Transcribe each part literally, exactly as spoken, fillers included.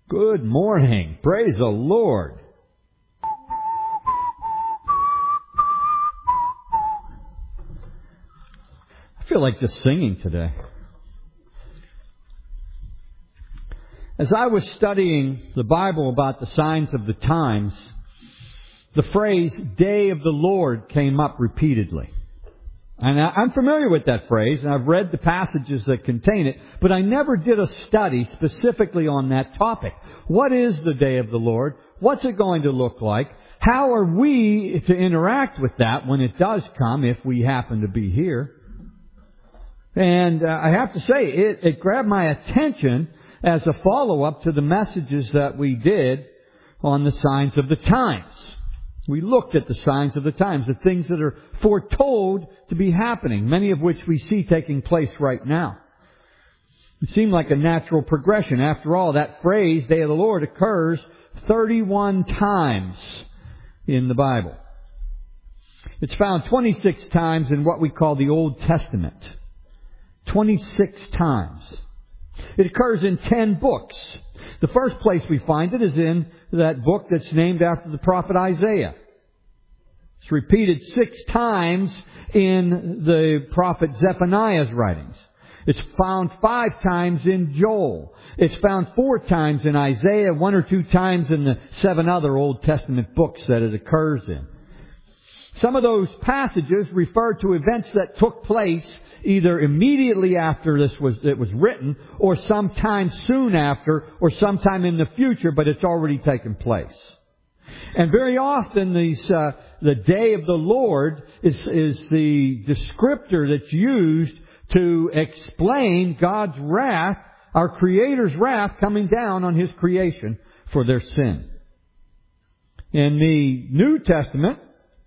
Good morning. Praise the Lord. I feel like just singing today. As I was studying the Bible about the signs of the times, the phrase, Day of the Lord, came up repeatedly. And I'm familiar with that phrase, and I've read the passages that contain it, but I never did a study specifically on that topic. What is the Day of the Lord? What's it going to look like? How are we to interact with that when it does come, if we happen to be here? And uh, I have to say, it, it grabbed my attention as a follow-up to the messages that we did on the signs of the times. We looked at the signs of the times, the things that are foretold to be happening, many of which we see taking place right now. It seemed like a natural progression. After all, that phrase, Day of the Lord, occurs thirty-one times in the Bible. It's found twenty-six times in what we call the Old Testament. twenty-six times. It occurs in ten books. The first place we find it is in that book that's named after the prophet Isaiah. It's repeated six times in the prophet Zephaniah's writings. It's found five times in Joel. It's found four times in Isaiah, one or two times in the seven other Old Testament books that it occurs in. Some of those passages refer to events that took place either immediately after this was it was written, or sometime soon after, or sometime in the future, but it's already taken place. And very often these uh, the Day of the Lord is is the descriptor that's used to explain God's wrath, our Creator's wrath, coming down on His creation for their sin. In the New Testament,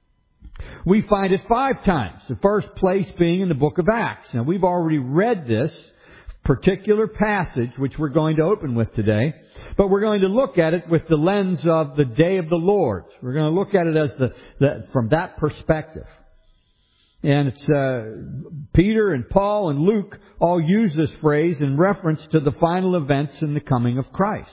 we find it five times. The first place being in the book of Acts. Now, we've already read this particular passage, which we're going to open with today, but we're going to look at it with the lens of the Day of the Lord. We're going to look at it as the, the from that perspective. And it's uh, Peter and Paul and Luke all use this phrase in reference to the final events in the coming of Christ.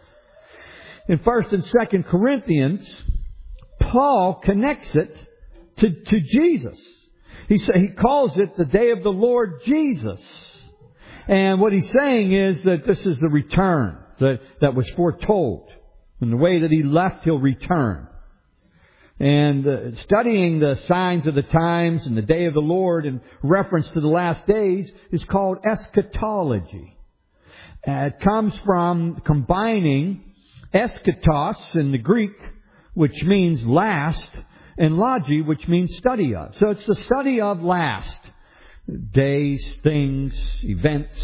In First and Second Corinthians, Paul connects it To, to Jesus. He say, he calls it the Day of the Lord Jesus. And what he's saying is that this is the return that, that was foretold. In the way that he left, he'll return. And uh, studying the signs of the times and the Day of the Lord in reference to the last days is called eschatology. Uh, it comes from combining eschatos in the Greek, which means last, and logi, which means study of. So it's the study of last. Days, things, events,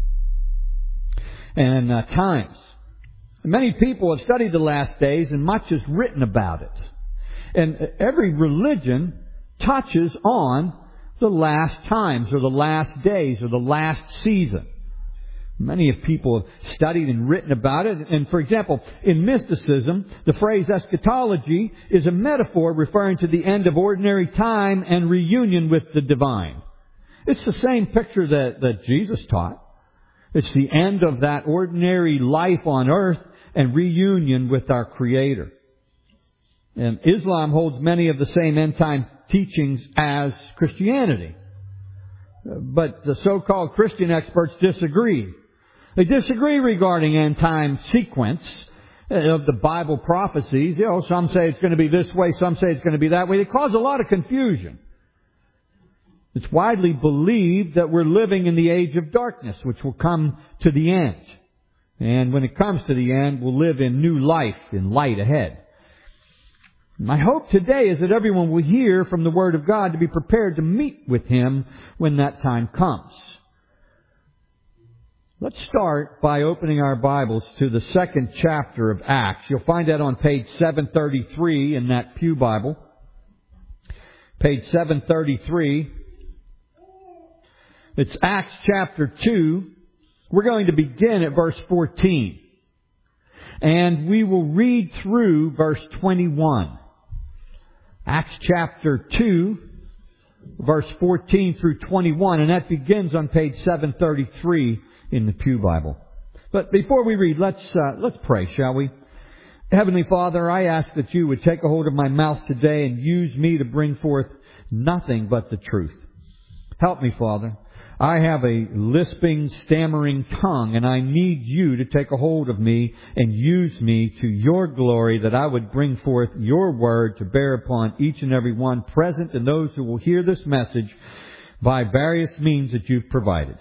and uh, times. Many people have studied the last days, and much is written about it. And every religion touches on the last times, or the last days, or the last season. Many of people have studied and written about it. And for example, in mysticism, the phrase eschatology is a metaphor referring to the end of ordinary time and reunion with the divine. It's the same picture that, that Jesus taught. It's the end of that ordinary life on earth and reunion with our Creator. And Islam holds many of the same end-time teachings as Christianity. But the so-called Christian experts disagree. They disagree regarding end-time sequence of the Bible prophecies. You know, some say it's going to be this way, some say it's going to be that way. They cause a lot of confusion. It's widely believed that we're living in the age of darkness, which will come to the end. And when it comes to the end, we'll live in new life, in light ahead. My hope today is that everyone will hear from the Word of God to be prepared to meet with Him when that time comes. Let's start by opening our Bibles to the second chapter of Acts. You'll find that on page seven thirty-three in that Pew Bible. Page seven thirty-three. It's Acts chapter two. We're going to begin at verse fourteen. And we will read through verse twenty-one. Acts chapter two, verse fourteen through twenty-one. And that begins on page seven thirty-three in the Pew Bible. But before we read, let's uh, let's pray, shall we? Heavenly Father, I ask that you would take a hold of my mouth today and use me to bring forth nothing but the truth. Help me, Father. I have a lisping, stammering tongue, and I need you to take a hold of me and use me to your glory, that I would bring forth your word to bear upon each and every one present and those who will hear this message by various means that you've provided.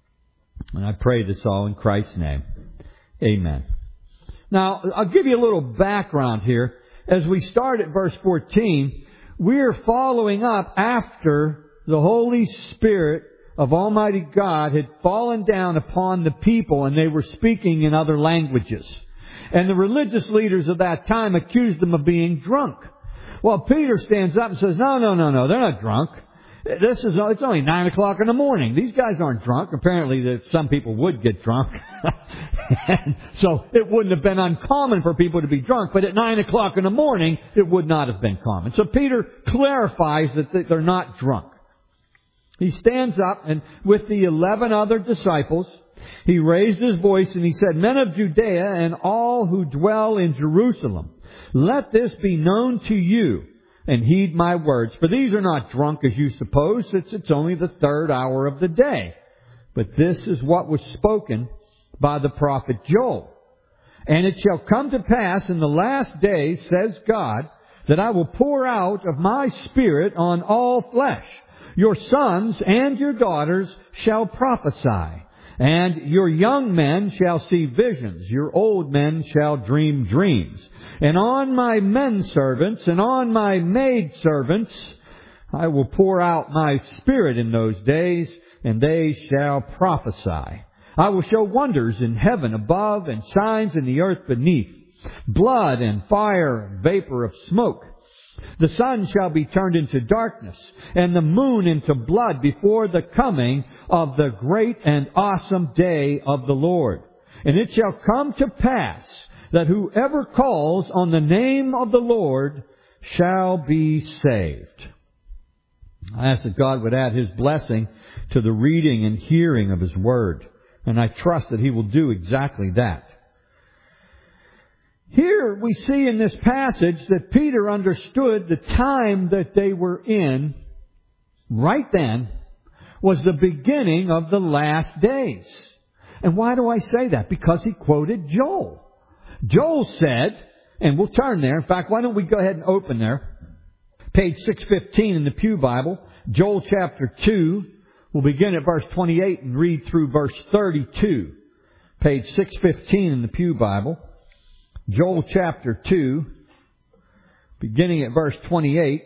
And I pray this all in Christ's name. Amen. Now, I'll give you a little background here. As we start at verse fourteen, we're following up after the Holy Spirit of Almighty God had fallen down upon the people and they were speaking in other languages. And the religious leaders of that time accused them of being drunk. Well, Peter stands up and says, no, no, no, no, they're not drunk. This is, it's only nine o'clock in the morning. These guys aren't drunk. Apparently that some people would get drunk. And so it wouldn't have been uncommon for people to be drunk, but at nine o'clock in the morning, it would not have been common. So Peter clarifies that they're not drunk. He stands up and with the eleven other disciples, he raised his voice and he said, Men of Judea and all who dwell in Jerusalem, let this be known to you and heed my words. For these are not drunk as you suppose. It's, it's only the third hour of the day. But this is what was spoken by the prophet Joel. And it shall come to pass in the last days, says God, that I will pour out of my Spirit on all flesh. Your sons and your daughters shall prophesy, and your young men shall see visions, your old men shall dream dreams. And on my men servants and on my maid servants I will pour out my Spirit in those days, and they shall prophesy. I will show wonders in heaven above and signs in the earth beneath, blood and fire and vapor of smoke. The sun shall be turned into darkness, and the moon into blood before the coming of the great and awesome day of the Lord. And it shall come to pass that whoever calls on the name of the Lord shall be saved. I ask that God would add His blessing to the reading and hearing of His Word, and I trust that He will do exactly that. Here we see in this passage that Peter understood the time that they were in right then was the beginning of the last days. And why do I say that? Because he quoted Joel. Joel said, and we'll turn there. In fact, why don't we go ahead and open there. Page six fifteen in the Pew Bible, Joel chapter two. We'll begin at verse twenty-eight and read through verse thirty-two. Page six fifteen in the Pew Bible. Joel chapter two, beginning at verse twenty-eight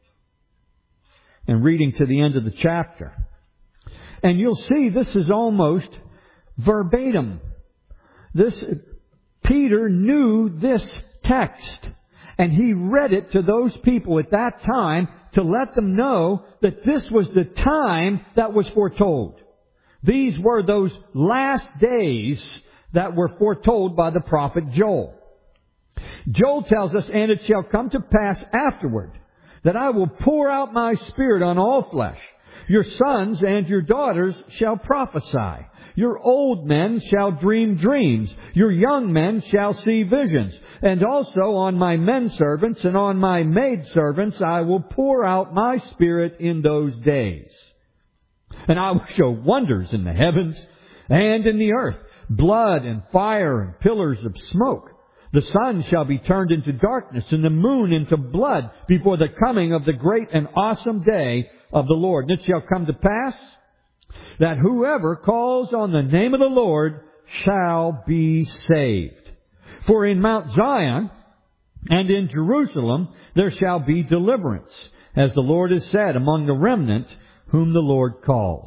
and reading to the end of the chapter. And you'll see this is almost verbatim. This, Peter knew this text, and he read it to those people at that time to let them know that this was the time that was foretold. These were those last days that were foretold by the prophet Joel. Joel tells us, and it shall come to pass afterward that I will pour out my Spirit on all flesh. Your sons and your daughters shall prophesy. Your old men shall dream dreams. Your young men shall see visions. And also on my men servants and on my maid servants I will pour out my Spirit in those days. And I will show wonders in the heavens and in the earth, blood and fire and pillars of smoke. The sun shall be turned into darkness and the moon into blood before the coming of the great and awesome day of the Lord. And it shall come to pass that whoever calls on the name of the Lord shall be saved. For in Mount Zion and in Jerusalem there shall be deliverance, as the Lord has said, among the remnant whom the Lord calls.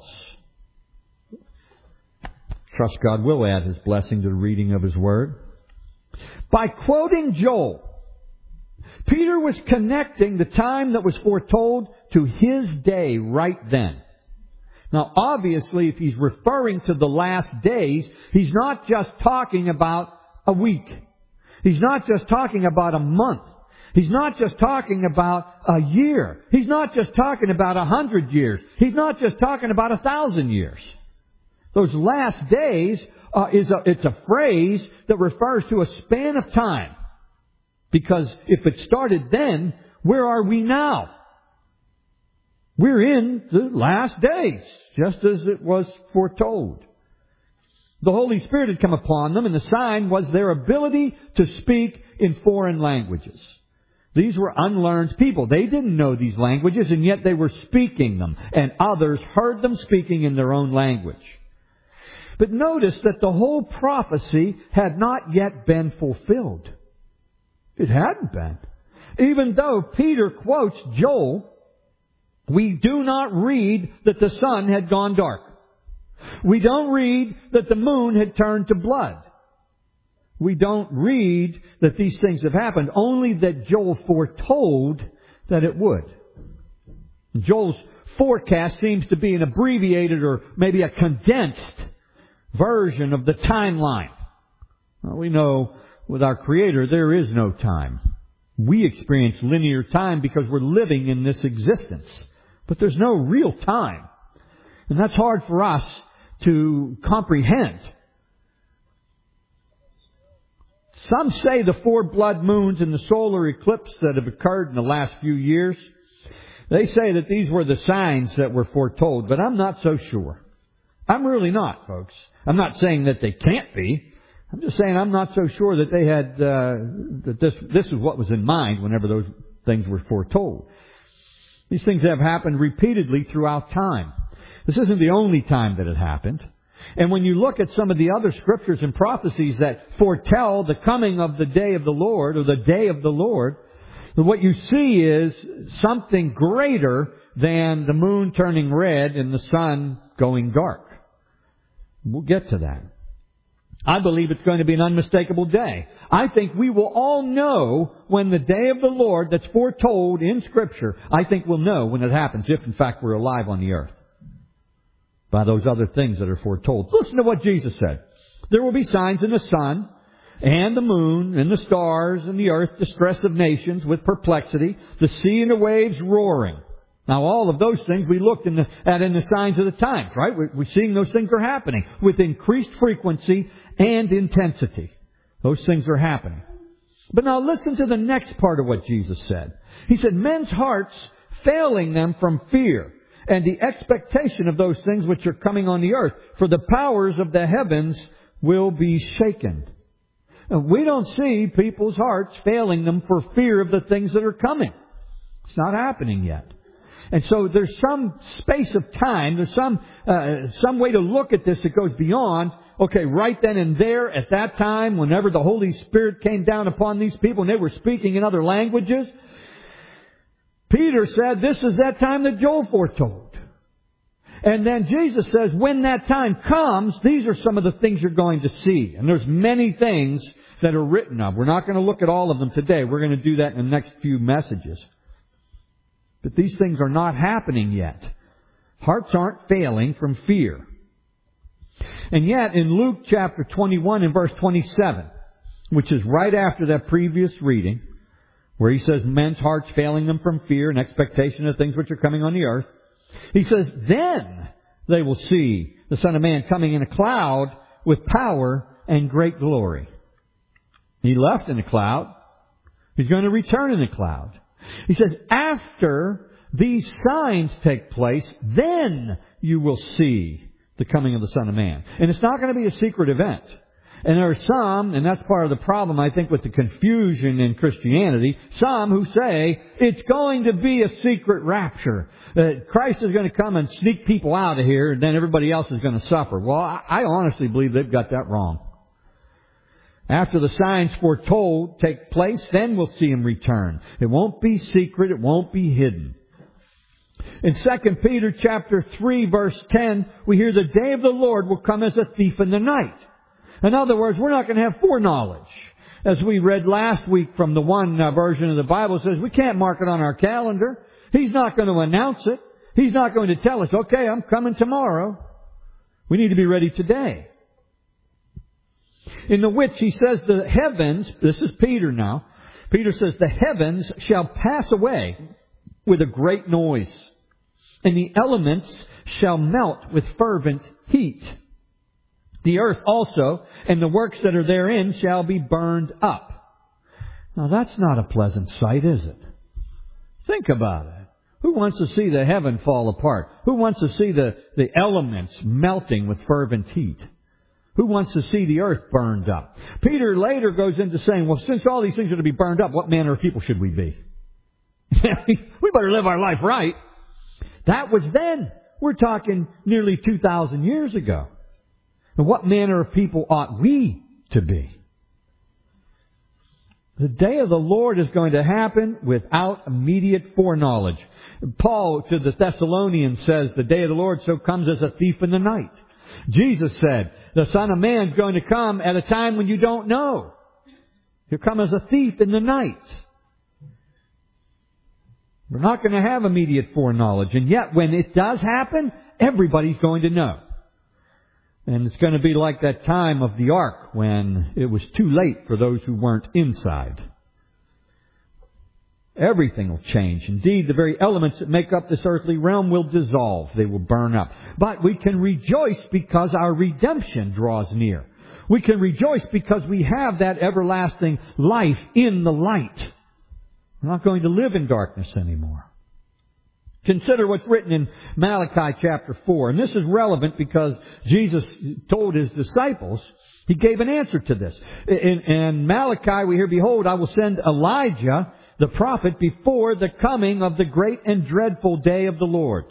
Trust God will add His blessing to the reading of His Word. By quoting Joel, Peter was connecting the time that was foretold to his day right then. Now, obviously, if he's referring to the last days, he's not just talking about a week. He's not just talking about a month. He's not just talking about a year. He's not just talking about a hundred years. He's not just talking about a thousand years. Those last days uh, is a, it's a phrase that refers to a span of time. Because if it started then, where are we now? We're in the last days, just as it was foretold. The Holy Spirit had come upon them, and the sign was their ability to speak in foreign languages. These were unlearned people. They didn't know these languages, and yet they were speaking them, and others heard them speaking in their own language. But notice that the whole prophecy had not yet been fulfilled. It hadn't been. Even though Peter quotes Joel, we do not read that the sun had gone dark. We don't read that the moon had turned to blood. We don't read that these things have happened, only that Joel foretold that it would. Joel's forecast seems to be an abbreviated or maybe a condensed version of the timeline. Well, we know with our Creator there is no time. We experience linear time because we're living in this existence. But there's no real time. And that's hard for us to comprehend. Some say the four blood moons and the solar eclipse that have occurred in the last few years, they say that these were the signs that were foretold, but I'm not so sure. I'm really not, folks. I'm not saying that they can't be. I'm just saying I'm not so sure that they had, uh, that this, this is what was in mind whenever those things were foretold. These things have happened repeatedly throughout time. This isn't the only time that it happened. And when you look at some of the other scriptures and prophecies that foretell the coming of the day of the Lord, or the day of the Lord, what you see is something greater than the moon turning red and the sun going dark. We'll get to that. I believe it's going to be an unmistakable day. I think we will all know when the day of the Lord that's foretold in Scripture, I think we'll know when it happens, if in fact we're alive on the earth, by those other things that are foretold. Listen to what Jesus said. There will be signs in the sun, and the moon, and the stars, and the earth, distress of nations with perplexity, the sea and the waves roaring. Now, all of those things we looked in the, at in the signs of the times, right? We're, we're seeing those things are happening with increased frequency and intensity. Those things are happening. But now listen to the next part of what Jesus said. He said, men's hearts failing them from fear and the expectation of those things which are coming on the earth, for the powers of the heavens will be shaken. And we don't see people's hearts failing them for fear of the things that are coming. It's not happening yet. And so there's some space of time, there's some uh, some way to look at this that goes beyond, okay, right then and there, at that time, whenever the Holy Spirit came down upon these people and they were speaking in other languages, Peter said, this is that time that Joel foretold. And then Jesus says, when that time comes, these are some of the things you're going to see. And there's many things that are written of. We're not going to look at all of them today. We're going to do that in the next few messages. But these things are not happening yet. Hearts aren't failing from fear. And yet, in Luke chapter twenty-one and verse twenty-seven, which is right after that previous reading, where he says, men's hearts failing them from fear and expectation of things which are coming on the earth, he says, then they will see the Son of Man coming in a cloud with power and great glory. He left in a cloud. He's going to return in a cloud. He says, after these signs take place, then you will see the coming of the Son of Man. And it's not going to be a secret event. And there are some, and that's part of the problem, I think, with the confusion in Christianity, some who say it's going to be a secret rapture. That Christ is going to come and sneak people out of here, and then everybody else is going to suffer. Well, I honestly believe they've got that wrong. After the signs foretold take place, then we'll see Him return. It won't be secret. It won't be hidden. In Second Peter chapter three, verse ten, we hear the day of the Lord will come as a thief in the night. In other words, we're not going to have foreknowledge. As we read last week from the one uh, version of the Bible, says we can't mark it on our calendar. He's not going to announce it. He's not going to tell us, okay, I'm coming tomorrow. We need to be ready today. In the which he says the heavens, this is Peter now, Peter says the heavens shall pass away with a great noise, and the elements shall melt with fervent heat. The earth also, and the works that are therein, shall be burned up. Now that's not a pleasant sight, is it? Think about it. Who wants to see the heaven fall apart? Who wants to see the, the elements melting with fervent heat? Who wants to see the earth burned up? Peter later goes into saying, well, since all these things are to be burned up, what manner of people should we be? We better live our life right. That was then. We're talking nearly two thousand years ago. And what manner of people ought we to be? The day of the Lord is going to happen without immediate foreknowledge. Paul to the Thessalonians says, the day of the Lord so comes as a thief in the night. Jesus said, the Son of Man is going to come at a time when you don't know. He'll come as a thief in the night. We're not going to have immediate foreknowledge. And yet, when it does happen, everybody's going to know. And it's going to be like that time of the ark when it was too late for those who weren't inside. Everything will change. Indeed, the very elements that make up this earthly realm will dissolve. They will burn up. But we can rejoice because our redemption draws near. We can rejoice because we have that everlasting life in the light. We're not going to live in darkness anymore. Consider what's written in Malachi chapter four. And this is relevant because Jesus told His disciples, He gave an answer to this. In, in Malachi we hear, behold, I will send Elijah, the prophet, before the coming of the great and dreadful day of the Lord.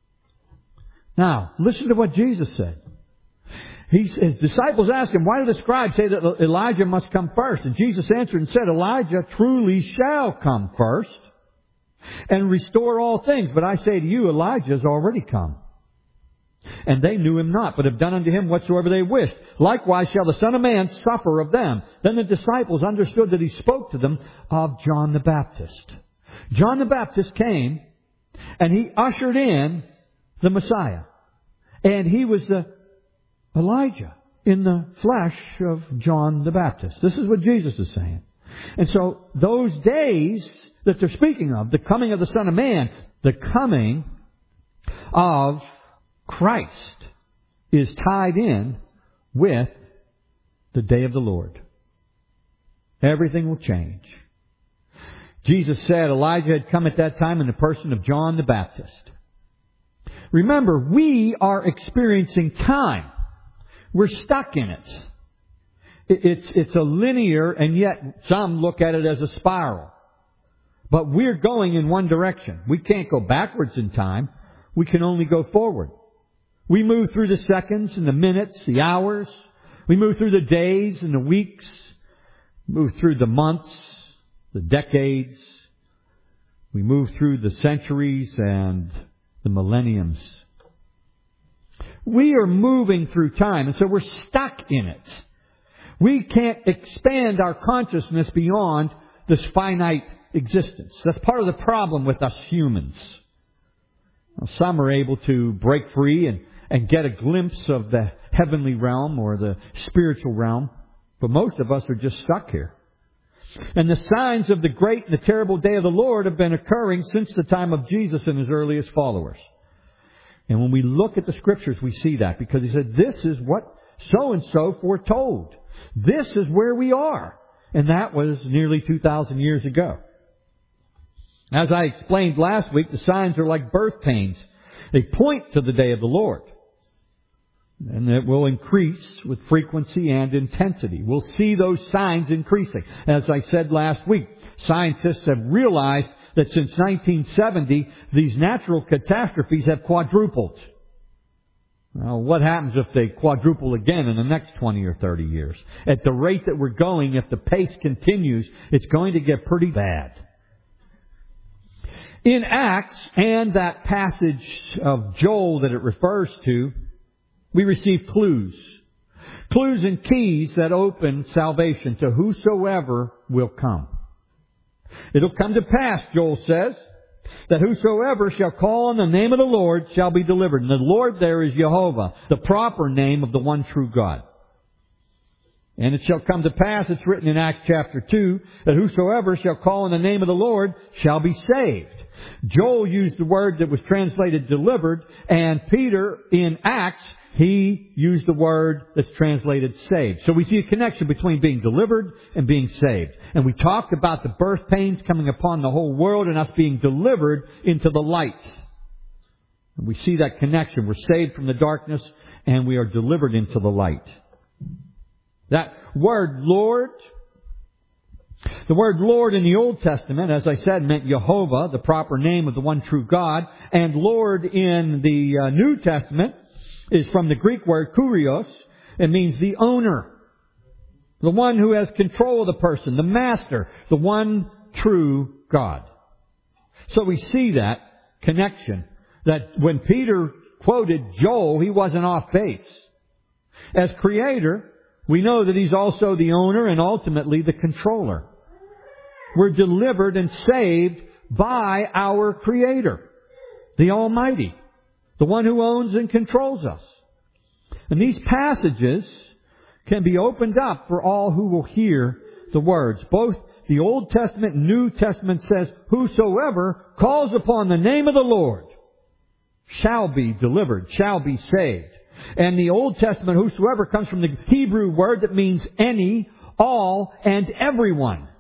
Now, listen to what Jesus said. He, his disciples asked Him, why do the scribes say that Elijah must come first? And Jesus answered and said, Elijah truly shall come first and restore all things. But I say to you, Elijah has already come. And they knew him not, but have done unto him whatsoever they wished. Likewise shall the Son of Man suffer of them. Then the disciples understood that He spoke to them of John the Baptist. John the Baptist came, and he ushered in the Messiah. And he was the Elijah in the flesh of John the Baptist. This is what Jesus is saying. And so those days that they're speaking of, the coming of the Son of Man, the coming of Christ, is tied in with the day of the Lord. Everything will change. Jesus said Elijah had come at that time in the person of John the Baptist. Remember, we are experiencing time. We're stuck in it. It's, it's a linear, and yet some look at it as a spiral. But we're going in one direction. We can't go backwards in time. We can only go forward. We move through the seconds and the minutes, the hours. We move through the days and the weeks. Move through the months, the decades. We move through the centuries and the millenniums. We are moving through time, and so we're stuck in it. We can't expand our consciousness beyond this finite existence. That's part of the problem with us humans. Now, some are able to break free and, and get a glimpse of the heavenly realm or the spiritual realm, but most of us are just stuck here. And the signs of the great and the terrible day of the Lord have been occurring since the time of Jesus and His earliest followers. And when we look at the Scriptures, we see that, because He said, this is what so-and-so foretold. This is where we are. And that was nearly two thousand years ago. As I explained last week, the signs are like birth pains. They point to the day of the Lord. And it will increase with frequency and intensity. We'll see those signs increasing. As I said last week, scientists have realized that since nineteen seventy, these natural catastrophes have quadrupled. Well, what happens if they quadruple again in the next twenty or thirty years? At the rate that we're going, if the pace continues, it's going to get pretty bad. In Acts and that passage of Joel that it refers to, we receive clues. Clues and keys that open salvation to whosoever will come. It'll come to pass, Joel says, that whosoever shall call on the name of the Lord shall be delivered. And the Lord there is Jehovah, the proper name of the one true God. And it shall come to pass, it's written in Acts chapter two, that whosoever shall call on the name of the Lord shall be saved. Joel used the word that was translated delivered, and Peter in Acts, he used the word that's translated saved. So we see a connection between being delivered and being saved. And we talked about the birth pains coming upon the whole world and us being delivered into the light. And we see that connection. We're saved from the darkness and we are delivered into the light. That word Lord, the word Lord in the Old Testament, as I said, meant Jehovah, the proper name of the one true God. And Lord in the uh, New Testament is from the Greek word kurios. It means the owner, the one who has control of the person, the master, the one true God. So we see that connection, that when Peter quoted Joel, he wasn't off base. As Creator, we know that He's also the owner and ultimately the controller. We're delivered and saved by our Creator, the Almighty, the one who owns and controls us. And these passages can be opened up for all who will hear the words. Both the Old Testament and New Testament says, whosoever calls upon the name of the Lord shall be delivered, shall be saved. And the Old Testament, whosoever, comes from the Hebrew word that means any, all, and everyone.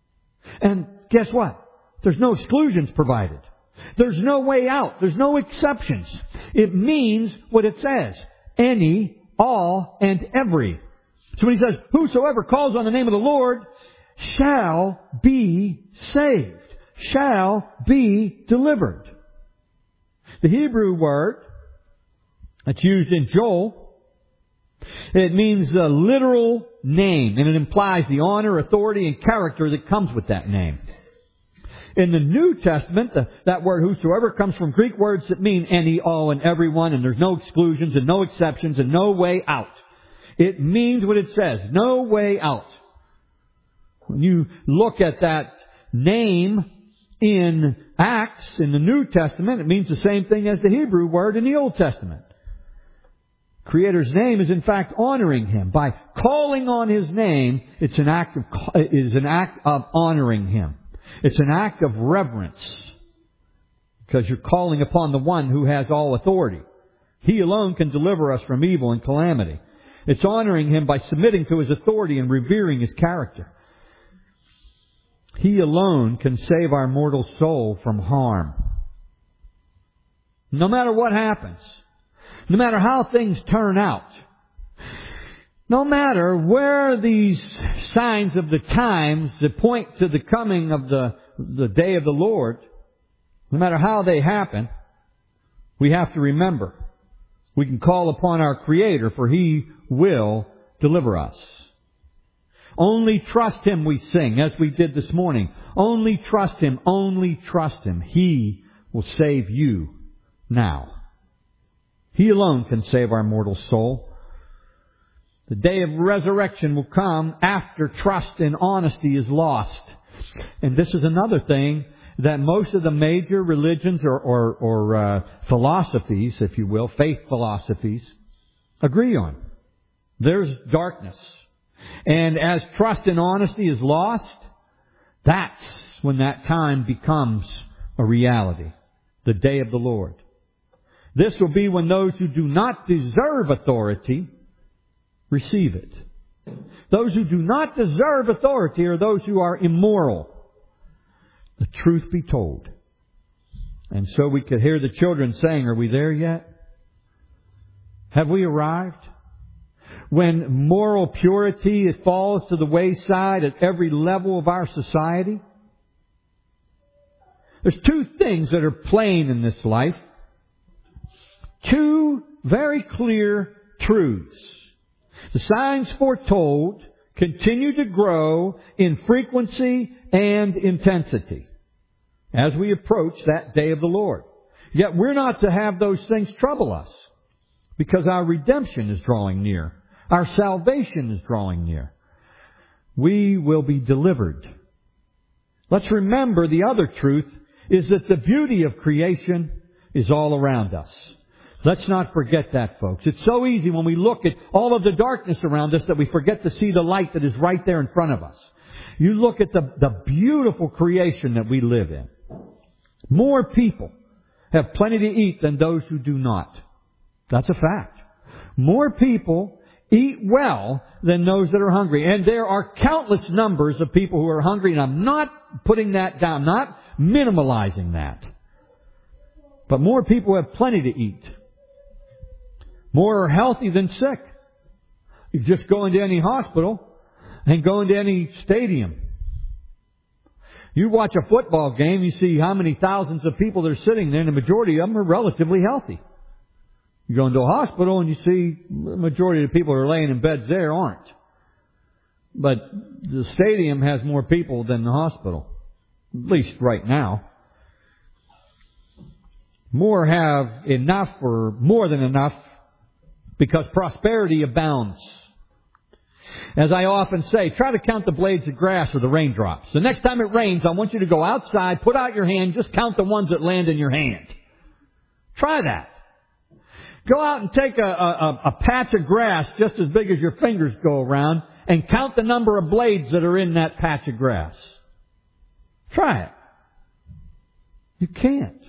And guess what? There's no exclusions provided. There's no way out. There's no exceptions. It means what it says. Any, all, and every. So when he says, whosoever calls on the name of the Lord shall be saved, shall be delivered. The Hebrew word that's used in Joel, it means a literal name, and it implies the honor, authority, and character that comes with that name. In the New Testament, the, that word whosoever comes from Greek words that mean any, all, and everyone, and there's no exclusions and no exceptions and no way out. It means what it says, no way out. When you look at that name in Acts, in the New Testament, it means the same thing as the Hebrew word in the Old Testament. Creator's name is in fact honoring Him. By calling on His name, it's an act of, it is an act of honoring Him. It's an act of reverence. Because you're calling upon the one who has all authority. He alone can deliver us from evil and calamity. It's honoring Him by submitting to His authority and revering His character. He alone can save our mortal soul from harm. No matter what happens, no matter how things turn out, no matter where these signs of the times that point to the coming of the, the day of the Lord, no matter how they happen, we have to remember we can call upon our Creator, for He will deliver us. Only trust Him, we sing, as we did this morning. Only trust Him, only trust Him. He will save you now. He alone can save our mortal soul. The day of resurrection will come after trust and honesty is lost. And this is another thing that most of the major religions or, or, or uh, philosophies, if you will, faith philosophies, agree on. There's darkness. And as trust and honesty is lost, that's when that time becomes a reality. The day of the Lord. This will be when those who do not deserve authority receive it. Those who do not deserve authority are those who are immoral. The truth be told. And so we could hear the children saying, are we there yet? Have we arrived? When moral purity falls to the wayside at every level of our society? There's two things that are plain in this life. Two very clear truths. The signs foretold continue to grow in frequency and intensity as we approach that day of the Lord. Yet we're not to have those things trouble us, because our redemption is drawing near. Our salvation is drawing near. We will be delivered. Let's remember the other truth is that the beauty of creation is all around us. Let's not forget that, folks. It's so easy when we look at all of the darkness around us that we forget to see the light that is right there in front of us. You look at the, the beautiful creation that we live in. More people have plenty to eat than those who do not. That's a fact. More people eat well than those that are hungry. And there are countless numbers of people who are hungry, and I'm not putting that down, not minimalizing that. But more people have plenty to eat. More are healthy than sick. You just go into any hospital and go into any stadium. You watch a football game, you see how many thousands of people are sitting there, and the majority of them are relatively healthy. You go into a hospital and you see the majority of the people who are laying in beds there aren't. But the stadium has more people than the hospital, at least right now. More have enough or more than enough because prosperity abounds. As I often say, try to count the blades of grass or the raindrops. The next time it rains, I want you to go outside, put out your hand, just count the ones that land in your hand. Try that. Go out and take a, a, a patch of grass just as big as your fingers go around and count the number of blades that are in that patch of grass. Try it. You can't.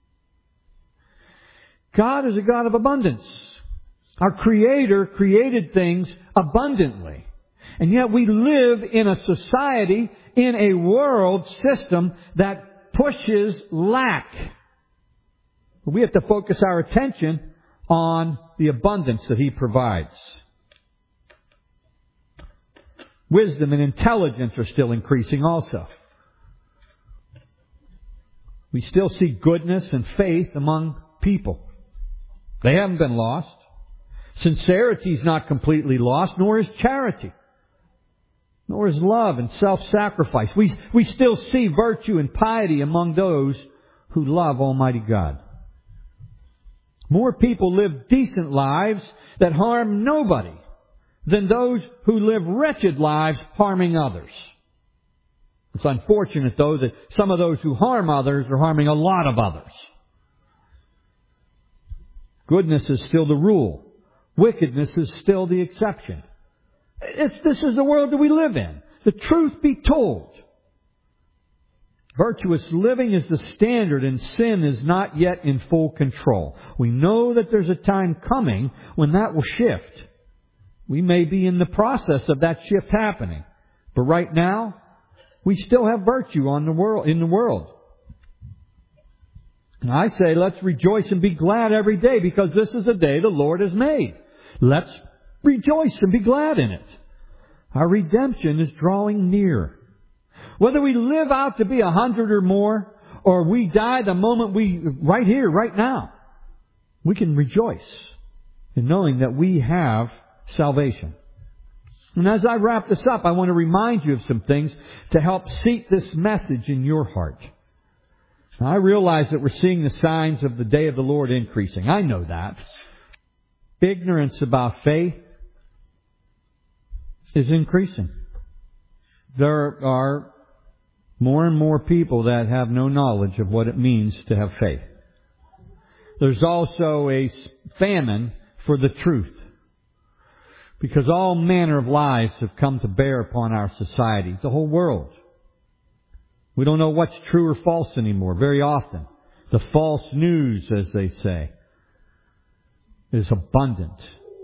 God is a God of abundance. Our Creator created things abundantly. And yet we live in a society, in a world system that pushes lack. We have to focus our attention on the abundance that He provides. Wisdom and intelligence are still increasing also. We still see goodness and faith among people. They haven't been lost. Sincerity is not completely lost, nor is charity. Nor is love and self-sacrifice. We, we still see virtue and piety among those who love Almighty God. More people live decent lives that harm nobody than those who live wretched lives harming others. It's unfortunate, though, that some of those who harm others are harming a lot of others. Goodness is still the rule. Wickedness is still the exception. It's, this is the world that we live in. The truth be told. Virtuous living is the standard, and sin is not yet in full control. We know that there's a time coming when that will shift. We may be in the process of that shift happening. But right now, we still have virtue on the world, in the world. And I say, let's rejoice and be glad every day, because this is the day the Lord has made. Let's rejoice and be glad in it. Our redemption is drawing near. Whether we live out to be a hundred or more, or we die the moment we, right here, right now, we can rejoice in knowing that we have salvation. And as I wrap this up, I want to remind you of some things to help seat this message in your heart. Now, I realize that we're seeing the signs of the day of the Lord increasing. I know that. Ignorance about faith is increasing. There are more and more people that have no knowledge of what it means to have faith. There's also a famine for the truth, because all manner of lies have come to bear upon our society, the whole world. We don't know what's true or false anymore very often. The false news, as they say, is abundant.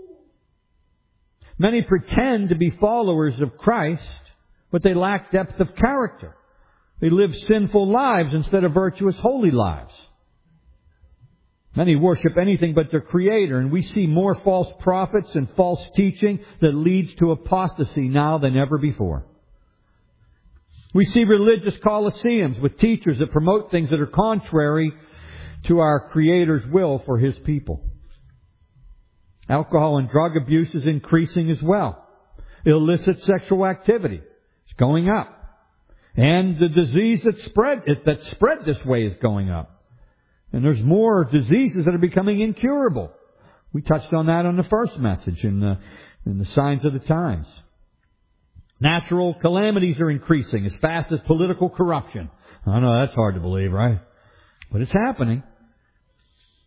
Many pretend to be followers of Christ, but they lack depth of character. They live sinful lives instead of virtuous, holy lives. Many worship anything but their Creator, and we see more false prophets and false teaching that leads to apostasy now than ever before. We see religious coliseums with teachers that promote things that are contrary to our Creator's will for His people. Alcohol and drug abuse is increasing as well. Illicit sexual activity is going up. And the disease that spread, that spread this way is going up. And there's more diseases that are becoming incurable. We touched on that on the first message in the, in the signs of the times. Natural calamities are increasing as fast as political corruption. I know that's hard to believe, right? But it's happening.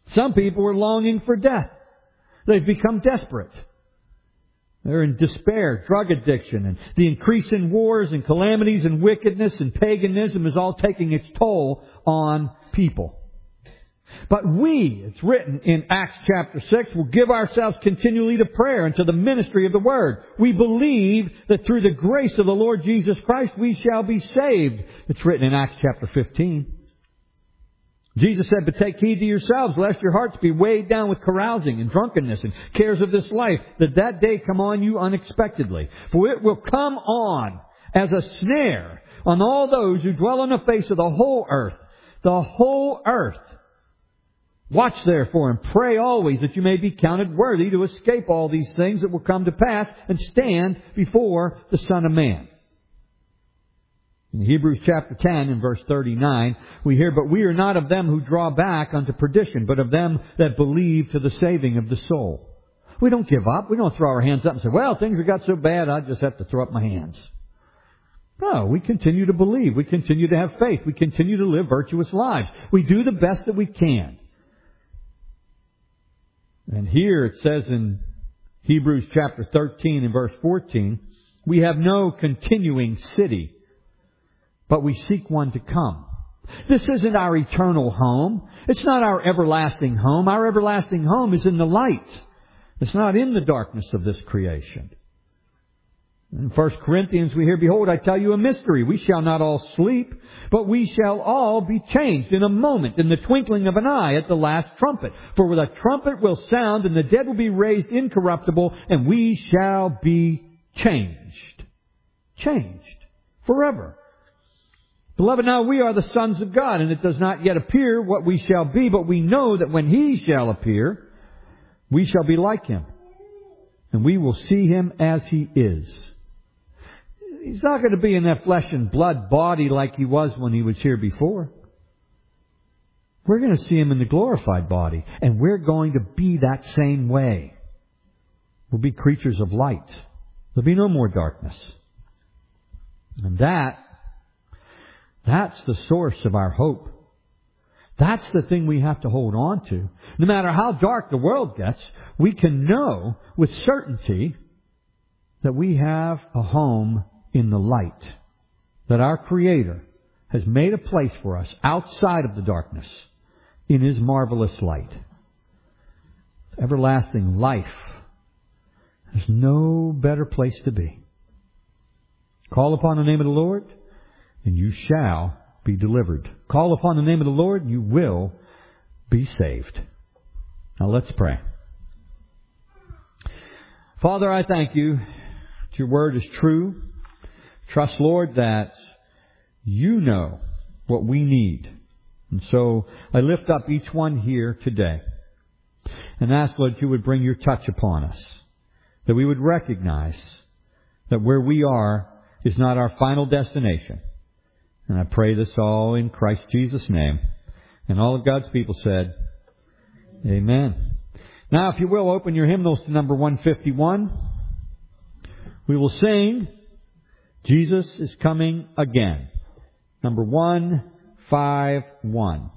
Some people are longing for death. They've become desperate. They're in despair, drug addiction, and the increase in wars and calamities and wickedness and paganism is all taking its toll on people. But we, it's written in Acts chapter six, will give ourselves continually to prayer and to the ministry of the Word. We believe that through the grace of the Lord Jesus Christ we shall be saved. It's written in Acts chapter fifteen. Jesus said, but take heed to yourselves, lest your hearts be weighed down with carousing and drunkenness and cares of this life, that that day come on you unexpectedly. For it will come on as a snare on all those who dwell on the face of the whole earth. The whole earth. Watch therefore and pray always that you may be counted worthy to escape all these things that will come to pass and stand before the Son of Man. In Hebrews chapter ten and verse thirty-nine, we hear, but we are not of them who draw back unto perdition, but of them that believe to the saving of the soul. We don't give up. We don't throw our hands up and say, well, things have got so bad, I just have to throw up my hands. No, we continue to believe. We continue to have faith. We continue to live virtuous lives. We do the best that we can. And here it says in Hebrews chapter thirteen and verse fourteen, we have no continuing city, but we seek one to come. This isn't our eternal home. It's not our everlasting home. Our everlasting home is in the light. It's not in the darkness of this creation. In First Corinthians we hear, behold, I tell you a mystery. We shall not all sleep, but we shall all be changed in a moment, in the twinkling of an eye, at the last trumpet. For with a trumpet will sound, and the dead will be raised incorruptible, and we shall be changed. Changed. Forever. Beloved, now we are the sons of God, and it does not yet appear what we shall be, but we know that when He shall appear, we shall be like Him, and we will see Him as He is. He's not going to be in that flesh and blood body like He was when He was here before. We're going to see Him in the glorified body, and we're going to be that same way. We'll be creatures of light. There'll be no more darkness. And that That's the source of our hope. That's the thing we have to hold on to. No matter how dark the world gets, we can know with certainty that we have a home in the light. That our Creator has made a place for us outside of the darkness in His marvelous light. Everlasting life. There's no better place to be. Call upon the name of the Lord, and you shall be delivered. Call upon the name of the Lord, and you will be saved. Now let's pray. Father, I thank You that Your word is true. Trust, Lord, that You know what we need. And so I lift up each one here today and ask, Lord, You would bring Your touch upon us. That we would recognize that where we are is not our final destination. And I pray this all in Christ Jesus' name. And all of God's people said, amen. Now, if you will, open your hymnals to number one fifty-one. We will sing, Jesus is Coming Again. Number one fifty-one.